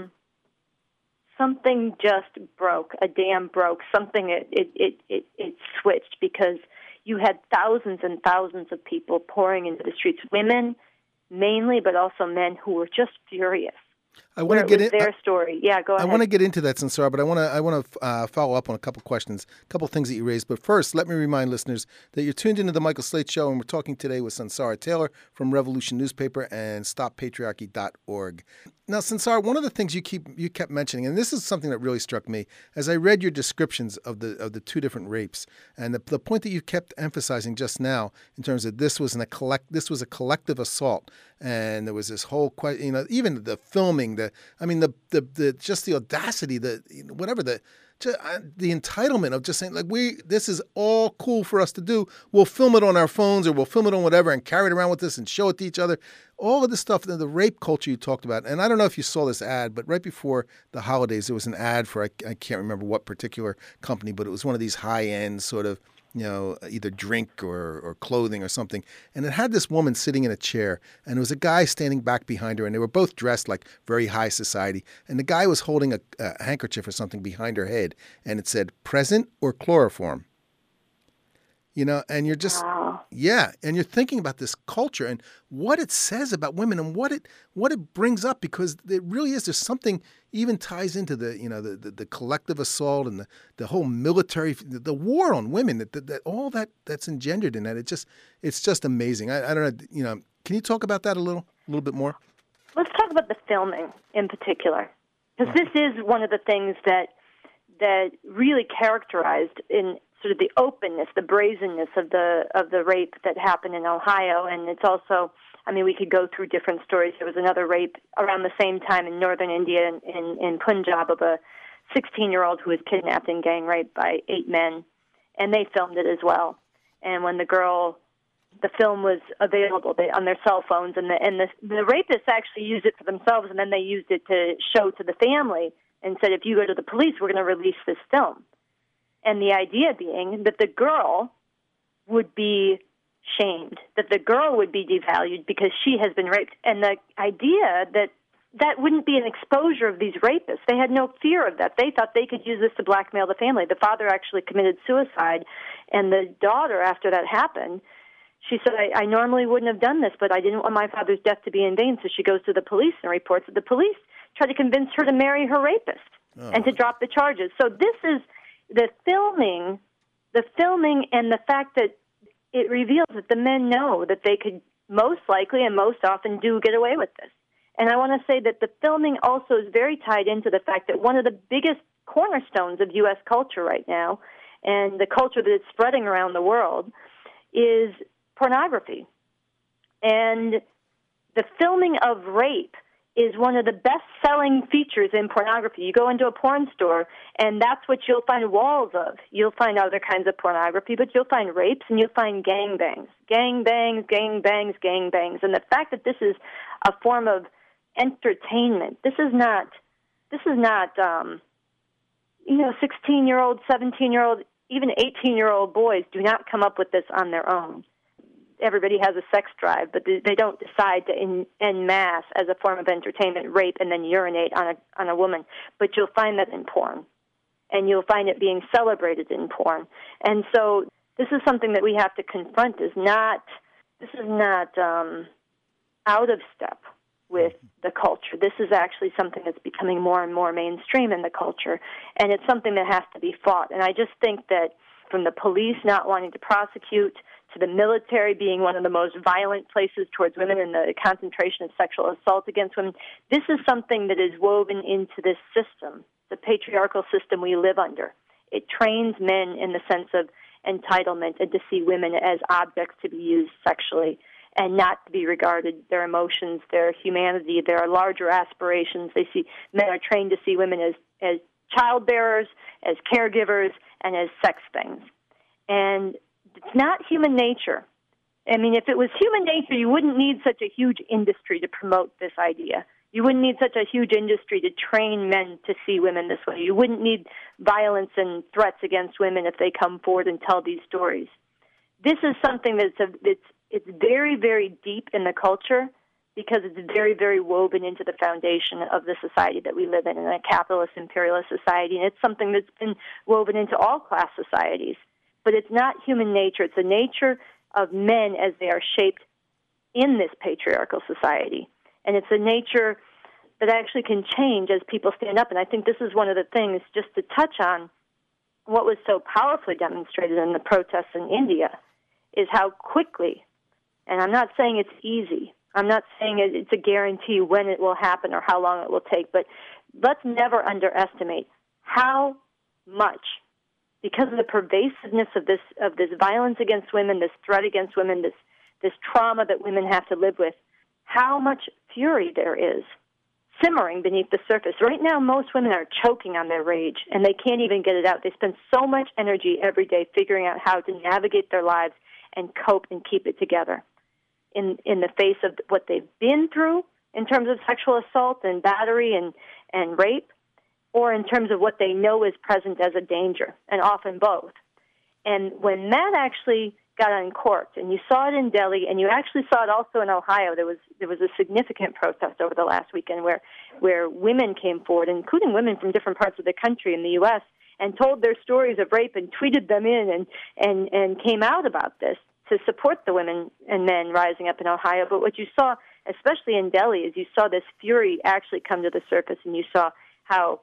something just broke, a dam broke, something, it switched, because you had thousands and thousands of people pouring into the streets, women mainly, but also men who were just furious. I want to get in their story. Yeah, go ahead. I want to get into that, Sansara, but I want to follow up on a couple questions, a couple things that you raised. But first, let me remind listeners that you're tuned into the Michael Slate Show, and we're talking today with Sansara Taylor from Revolution Newspaper and StopPatriarchy.org. Now, Sansara, one of the things you kept mentioning, and this is something that really struck me as I read your descriptions of the 2 different rapes, and the point that you kept emphasizing just now in terms of this was a collective assault, and there was this whole even the filming, the just the audacity, the entitlement of just saying, like, this is all cool for us to do. We'll film it on our phones or we'll film it on whatever and carry it around with us and show it to each other. All of this stuff, the rape culture you talked about. And I don't know if you saw this ad, but right before the holidays, there was an ad for, I can't remember what particular company, but it was one of these high-end sort of, either drink or clothing or something. And it had this woman sitting in a chair, and there was a guy standing back behind her, and they were both dressed like very high society. And the guy was holding a handkerchief or something behind her head, and it said, "Present or chloroform?" And you're just, yeah, and you're thinking about this culture and what it says about women and what it brings up, because it really is, there's something even ties into the collective assault and the whole military, the war on women, that all that's engendered in that. It's just amazing. I don't know, can you talk about that a little bit more? let's talk about the filming in particular, because this is one of the things that really characterized in sort of the openness, the brazenness of the rape that happened in Ohio. And it's also, I mean, we could go through different stories. There was another rape around the same time in northern India, in Punjab, of a 16-year-old who was kidnapped and gang raped by 8 men, and they filmed it as well. And when the film was available on their cell phones, and the rapists actually used it for themselves, and then they used it to show to the family and said, if you go to the police, we're going to release this film. And the idea being that the girl would be shamed, that the girl would be devalued because she has been raped. And the idea that wouldn't be an exposure of these rapists. They had no fear of that. They thought they could use this to blackmail the family. The father actually committed suicide, and the daughter, after that happened, she said, I normally wouldn't have done this, but I didn't want my father's death to be in vain, so she goes to the police and reports it. The police try to convince her to marry her rapist and to drop the charges. So this is the filming and the fact that it reveals that the men know that they could most likely and most often do get away with this. And I want to say that the filming also is very tied into the fact that one of the biggest cornerstones of U.S. culture right now, and the culture that is spreading around the world, is pornography. And the filming of rape is one of the best-selling features in pornography. You go into a porn store, and that's what you'll find walls of. You'll find other kinds of pornography, but you'll find rapes, and you'll find gangbangs. Gangbangs, gangbangs, gangbangs. And the fact that this is a form of entertainment, this is not 16-year-old, 17-year-old, even 18-year-old boys do not come up with this on their own. Everybody has a sex drive, but they don't decide to en masse as a form of entertainment rape and then urinate on a woman. But you'll find that in porn, and you'll find it being celebrated in porn. And so this is something that we have to confront. This is not out of step with the culture. This is actually something that's becoming more and more mainstream in the culture, and it's something that has to be fought. And I just think that from the police not wanting to prosecute to the military being one of the most violent places towards women and the concentration of sexual assault against women, this is something that is woven into this system, the patriarchal system we live under. It trains men in the sense of entitlement and to see women as objects to be used sexually and not to be regarded, their emotions, their humanity, their larger aspirations. Men are trained to see women as childbearers, as caregivers, and as sex things. And it's not human nature. I mean, if it was human nature, you wouldn't need such a huge industry to promote this idea. You wouldn't need such a huge industry to train men to see women this way. You wouldn't need violence and threats against women if they come forward and tell these stories. This is something it's very, very deep in the culture because it's very, very woven into the foundation of the society that we live in a capitalist, imperialist society. And it's something that's been woven into all class societies. But it's not human nature. It's the nature of men as they are shaped in this patriarchal society. And it's a nature that actually can change as people stand up. And I think this is one of the things, just to touch on what was so powerfully demonstrated in the protests in India, is how quickly, and I'm not saying it's easy, I'm not saying it's a guarantee when it will happen or how long it will take, but let's never underestimate how much, because of the pervasiveness of this violence against women, this threat against women, this trauma that women have to live with, how much fury there is simmering beneath the surface. Right now, most women are choking on their rage, and they can't even get it out. They spend so much energy every day figuring out how to navigate their lives and cope and keep it together in the face of what they've been through in terms of sexual assault and battery and rape, or in terms of what they know is present as a danger, and often both. And when that actually got uncorked, and you saw it in Delhi, and you actually saw it also in Ohio, there was a significant protest over the last weekend where women came forward, including women from different parts of the country in the U.S., and told their stories of rape and tweeted them in and came out about this to support the women and men rising up in Ohio. But what you saw, especially in Delhi, is you saw this fury actually come to the surface, and you saw how,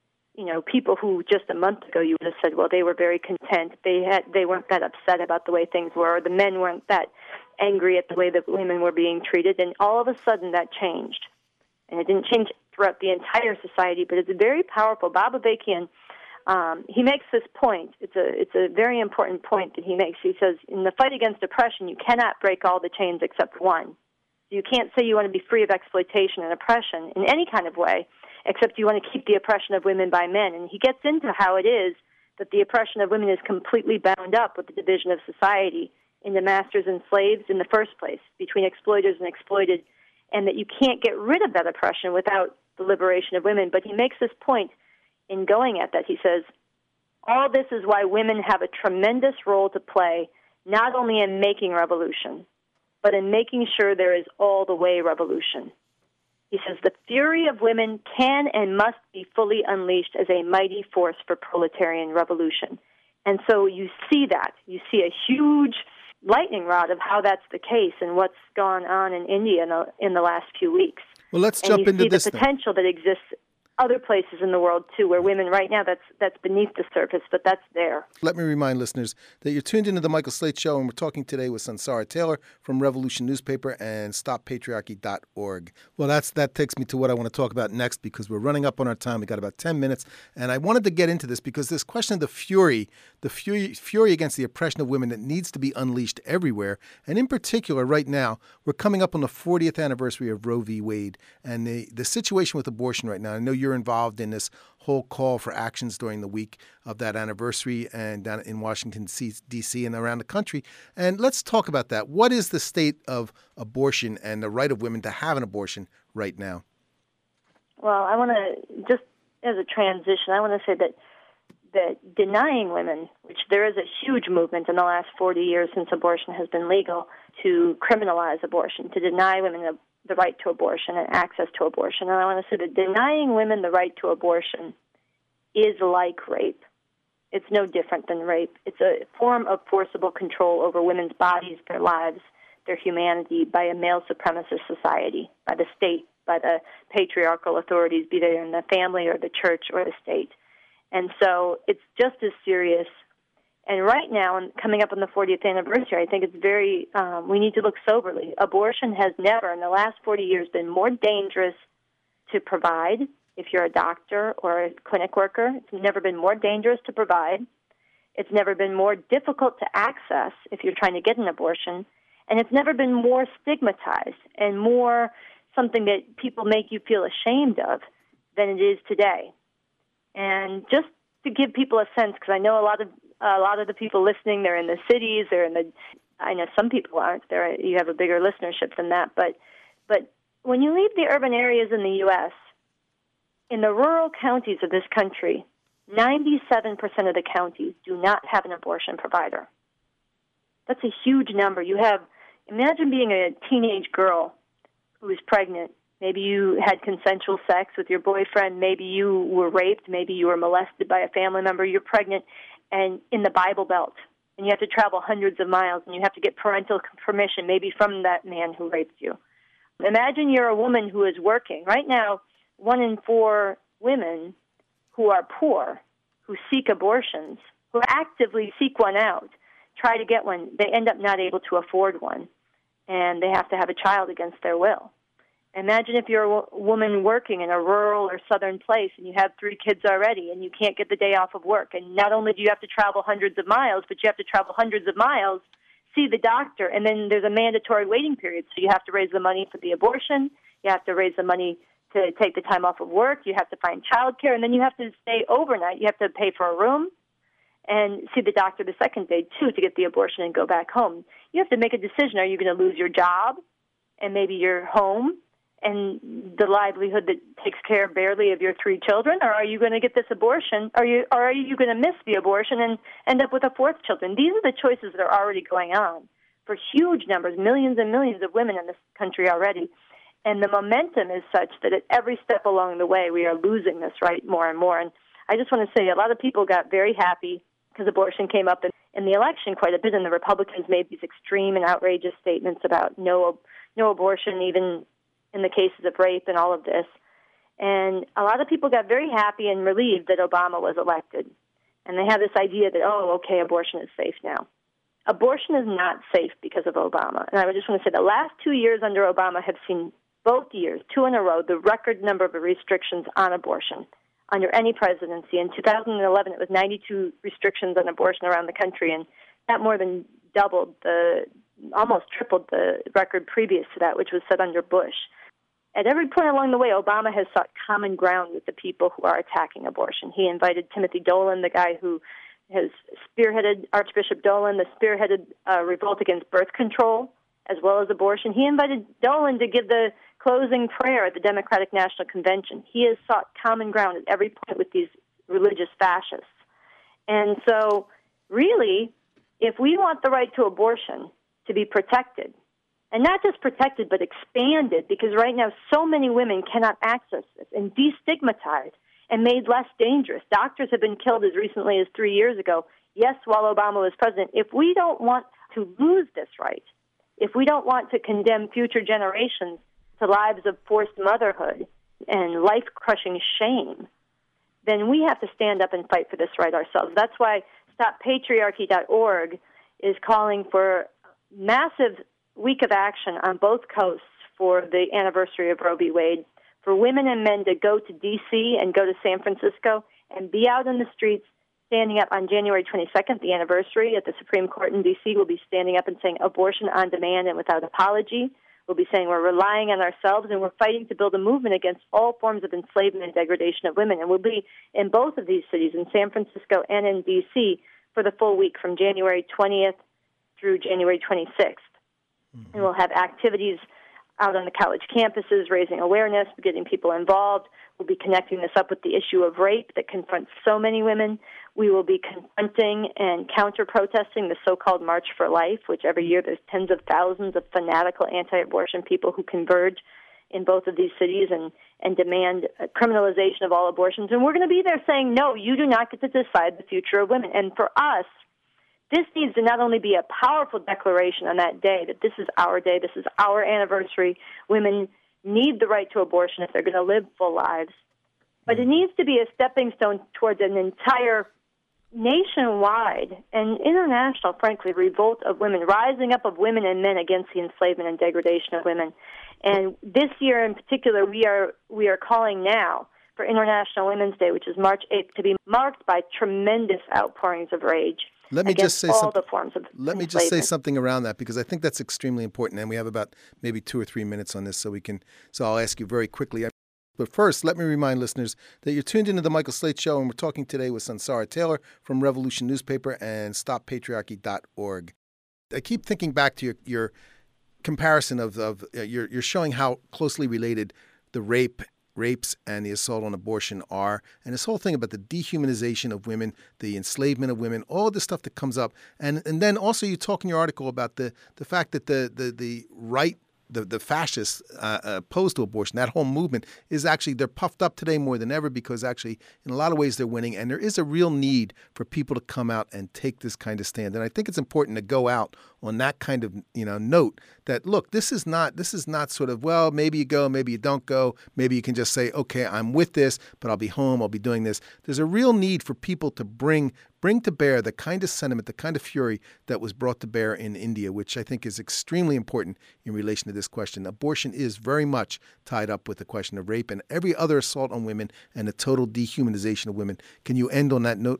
people who just a month ago you would have said, well, they were very content. They weren't that upset about the way things were. The men weren't that angry at the way that women were being treated. And all of a sudden that changed. And it didn't change throughout the entire society, but it's very powerful. Bob Avakian, he makes this point. It's a very important point that he makes. He says, in the fight against oppression, you cannot break all the chains except one. You can't say you want to be free of exploitation and oppression in any kind of way, except you want to keep the oppression of women by men. And he gets into how it is that the oppression of women is completely bound up with the division of society into masters and slaves in the first place, between exploiters and exploited, and that you can't get rid of that oppression without the liberation of women. But he makes this point in going at that. He says, all this is why women have a tremendous role to play, not only in making revolution, but in making sure there is all-the-way revolution. He says, the fury of women can and must be fully unleashed as a mighty force for proletarian revolution. And so you see that. You see a huge lightning rod of how that's the case and what's gone on in India in the last few weeks. Well, let's jump into this. And you see the potential that exists other places in the world, too, where women right now, that's beneath the surface, but that's there. Let me remind listeners that you're tuned into the Michael Slate Show, and we're talking today with Sunsara Taylor from Revolution Newspaper and StopPatriarchy.org. Well, that takes me to what I want to talk about next, because we're running up on our time. We got about 10 minutes, and I wanted to get into this because this question of the fury against the oppression of women that needs to be unleashed everywhere, and in particular right now, we're coming up on the 40th anniversary of Roe v. Wade, and the situation with abortion right now. I know you're involved in this whole call for actions during the week of that anniversary and down in Washington, D.C. and around the country. And let's talk about that. What is the state of abortion and the right of women to have an abortion right now? Well, I want to, just as a transition, I want to say that denying women, which there is a huge movement in the last 40 years since abortion has been legal, to criminalize abortion, to deny women the right to abortion and access to abortion. And I want to say that denying women the right to abortion is like rape. It's no different than rape. It's a form of forcible control over women's bodies, their lives, their humanity by a male supremacist society, by the state, by the patriarchal authorities, be they in the family or the church or the state. And so it's just as serious. And right now, and coming up on the 40th anniversary, I think it's very, we need to look soberly. Abortion has never, in the last 40 years, been more dangerous to provide if you're a doctor or a clinic worker. It's never been more dangerous to provide. It's never been more difficult to access if you're trying to get an abortion. And it's never been more stigmatized and more something that people make you feel ashamed of than it is today. And just to give people a sense, because I know a lot of the people listening, they're in the cities, I know some people aren't. You have a bigger listenership than that. But when you leave the urban areas in the U.S., in the rural counties of this country, 97% of the counties do not have an abortion provider. That's a huge number. Imagine being a teenage girl who is pregnant. Maybe you had consensual sex with your boyfriend. Maybe you were raped. Maybe you were molested by a family member. You're pregnant and in the Bible Belt, and you have to travel hundreds of miles, and you have to get parental permission, maybe from that man who raped you. Imagine you're a woman who is working. Right now, 1 in 4 women who are poor, who seek abortions, who actively seek one out, try to get one, they end up not able to afford one, and they have to have a child against their will. Imagine if you're a woman working in a rural or southern place and you have 3 kids already and you can't get the day off of work. And not only do you have to travel hundreds of miles, but you have to travel hundreds of miles, see the doctor, and then there's a mandatory waiting period. So you have to raise the money for the abortion, you have to raise the money to take the time off of work, you have to find childcare, and then you have to stay overnight. You have to pay for a room and see the doctor the second day, too, to get the abortion and go back home. You have to make a decision. Are you going to lose your job and maybe your home and the livelihood that takes care barely of your 3 children, or are you going to get this abortion? Or are you going to miss the abortion and end up with a 4th child? These are the choices that are already going on for huge numbers, millions and millions of women in this country already. And the momentum is such that at every step along the way, we are losing this right more and more. And I just want to say a lot of people got very happy because abortion came up in the election quite a bit, and the Republicans made these extreme and outrageous statements about no abortion, even in the cases of rape and all of this. And a lot of people got very happy and relieved that Obama was elected. And they have this idea that, okay, abortion is safe now. Abortion is not safe because of Obama. And I just want to say the last 2 years under Obama have seen both years, 2 in a row, the record number of restrictions on abortion under any presidency. In 2011, it was 92 restrictions on abortion around the country, and that more than almost tripled the record previous to that, which was set under Bush. At every point along the way, Obama has sought common ground with the people who are attacking abortion. He invited Timothy Dolan, the guy who has spearheaded, Archbishop Dolan, the spearheaded revolt against birth control, as well as abortion. He invited Dolan to give the closing prayer at the Democratic National Convention. He has sought common ground at every point with these religious fascists. And so, really, if we want the right to abortion to be protected, and not just protected, but expanded, because right now so many women cannot access this, and destigmatized and made less dangerous. Doctors have been killed as recently as 3 years ago, yes, while Obama was president. If we don't want to lose this right, if we don't want to condemn future generations to lives of forced motherhood and life-crushing shame, then we have to stand up and fight for this right ourselves. That's why StopPatriarchy.org is calling for massive week of action on both coasts for the anniversary of Roe v. Wade, for women and men to go to D.C. and go to San Francisco and be out in the streets standing up on January 22nd, the anniversary at the Supreme Court in D.C. We'll be standing up and saying abortion on demand and without apology. We'll be saying we're relying on ourselves and we're fighting to build a movement against all forms of enslavement and degradation of women. And we'll be in both of these cities, in San Francisco and in D.C., for the full week from January 20th through January 26th. And we'll have activities out on the college campuses, raising awareness, getting people involved. We'll be connecting this up with the issue of rape that confronts so many women. We will be confronting and counter-protesting the so-called March for Life, which every year there's tens of thousands of fanatical anti-abortion people who converge in both of these cities and demand criminalization of all abortions. And we're going to be there saying, no, you do not get to decide the future of women. And for us, this needs to not only be a powerful declaration on that day, that this is our day, this is our anniversary, women need the right to abortion if they're going to live full lives, but it needs to be a stepping stone towards an entire nationwide and international, frankly, revolt of women, rising up of women and men against the enslavement and degradation of women. And this year in particular, we are calling now for International Women's Day, which is March 8th, to be marked by tremendous outpourings of rage. Let me just say Let me just say something around that, because I think that's extremely important, and we have about maybe 2 or 3 minutes on this, so I'll ask you very quickly. But first, let me remind listeners that you're tuned into the Michael Slate Show, and we're talking today with Sunsara Taylor from Revolution Newspaper and StopPatriarchy.org. I keep thinking back to your comparison of you're showing how closely related the rapes and the assault on abortion are, and this whole thing about the dehumanization of women, the enslavement of women, all this stuff that comes up, and then also you talk in your article about the fact that the right, the fascists opposed to abortion, that whole movement is actually, they're puffed up today more than ever, because actually in a lot of ways they're winning, and there is a real need for people to come out and take this kind of stand. And I think it's important to go out on that kind of note that, look, this is not sort of, well, maybe you go, maybe you don't go, maybe you can just say, okay, I'm with this, but I'll be home, I'll be doing this. There's a real need for people to bring to bear the kind of sentiment, the kind of fury that was brought to bear in India, which I think is extremely important in relation to this question. Abortion is very much tied up with the question of rape and every other assault on women and the total dehumanization of women. Can you end on that note?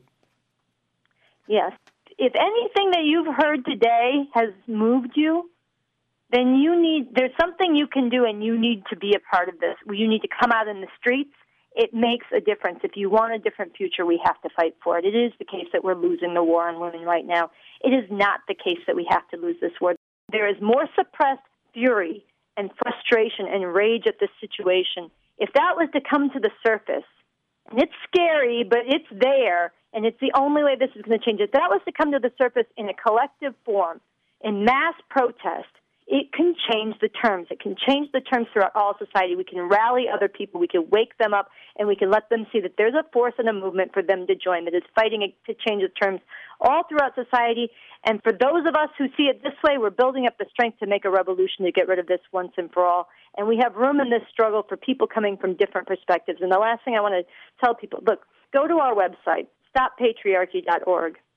Yes. If anything that you've heard today has moved you, then there's something you can do, and you need to be a part of this. You need to come out in the streets. It makes a difference. If you want a different future, we have to fight for it. It is the case that we're losing the war on women right now. It is not the case that we have to lose this war. There is more suppressed fury and frustration and rage at this situation. If that was to come to the surface, and it's scary, but it's there, and it's the only way this is going to change. If that was to come to the surface in a collective form, in mass protest, it can change the terms. It can change the terms throughout all society. We can rally other people. We can wake them up, and we can let them see that there's a force and a movement for them to join that is fighting to change the terms all throughout society. And for those of us who see it this way, we're building up the strength to make a revolution to get rid of this once and for all. And we have room in this struggle for people coming from different perspectives. And the last thing I want to tell people, look, go to our website, StopPatriarchy.org.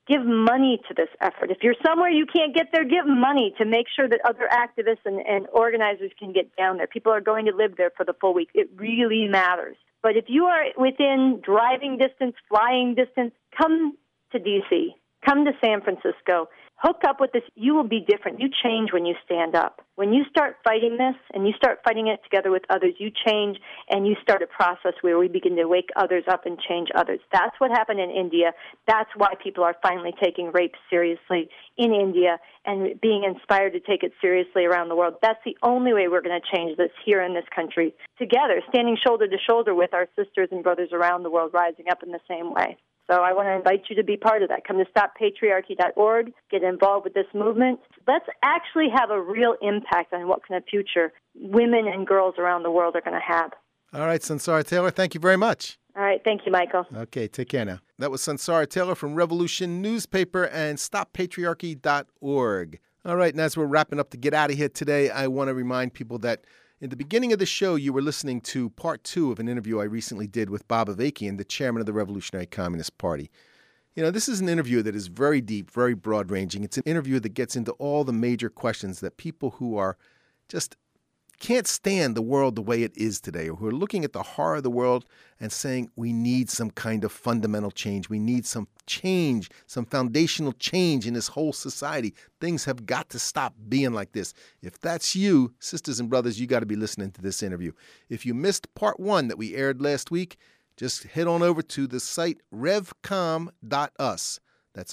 Give money to this effort. If you're somewhere you can't get there, give money to make sure that other activists and organizers can get down there. People are going to live there for the full week. It really matters. But if you are within driving distance, flying distance, come to D.C., come to San Francisco. Hook up with this. You will be different. You change when you stand up. When you start fighting this and you start fighting it together with others, you change and you start a process where we begin to wake others up and change others. That's what happened in India. That's why people are finally taking rape seriously in India and being inspired to take it seriously around the world. That's the only way we're going to change this here in this country, together, standing shoulder to shoulder with our sisters and brothers around the world, rising up in the same way. So I want to invite you to be part of that. Come to stoppatriarchy.org, get involved with this movement. Let's actually have a real impact on what kind of future women and girls around the world are going to have. All right, Sunsara Taylor, thank you very much. All right, thank you, Michael. Okay, take care now. That was Sunsara Taylor from Revolution Newspaper and stoppatriarchy.org. All right, and as we're wrapping up to get out of here today, I want to remind people that in the beginning of the show, you were listening to part 2 of an interview I recently did with Bob Avakian, the chairman of the Revolutionary Communist Party. You know, this is an interview that is very deep, very broad-ranging. It's an interview that gets into all the major questions that people who are just can't stand the world the way it is today, or who are looking at the horror of the world and saying, we need some kind of fundamental change. We need some change, some foundational change in this whole society. Things have got to stop being like this. If that's you, sisters and brothers, you got to be listening to this interview. If you missed part 1 that we aired last week, just head on over to the site revcom.us. That's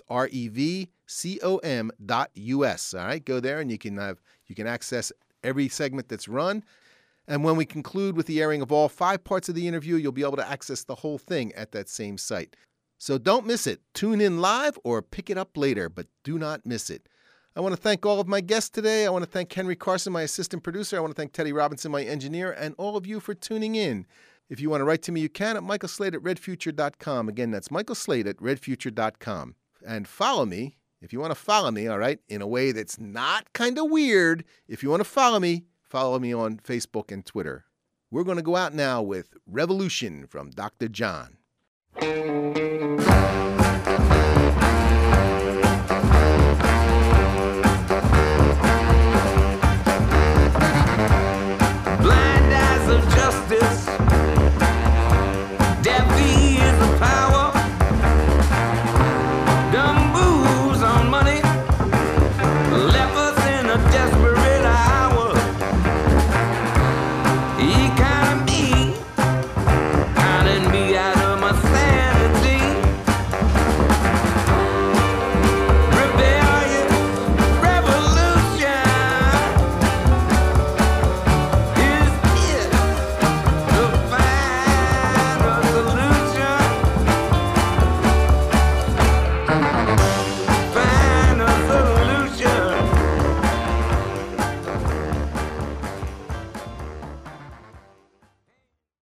REVCOM.us. All right, go there and you can access every segment that's run. And when we conclude with the airing of all 5 parts of the interview, you'll be able to access the whole thing at that same site. So don't miss it. Tune in live or pick it up later, but do not miss it. I want to thank all of my guests today. I want to thank Henry Carson, my assistant producer. I want to thank Teddy Robinson, my engineer, and all of you for tuning in. If you want to write to me, you can at michaelslate@redfuture.com. Again, that's michaelslate@redfuture.com. And follow me. If you want to follow me, all right, in a way that's not kind of weird, if you want to follow me on Facebook and Twitter. We're going to go out now with Revolution from Dr. John.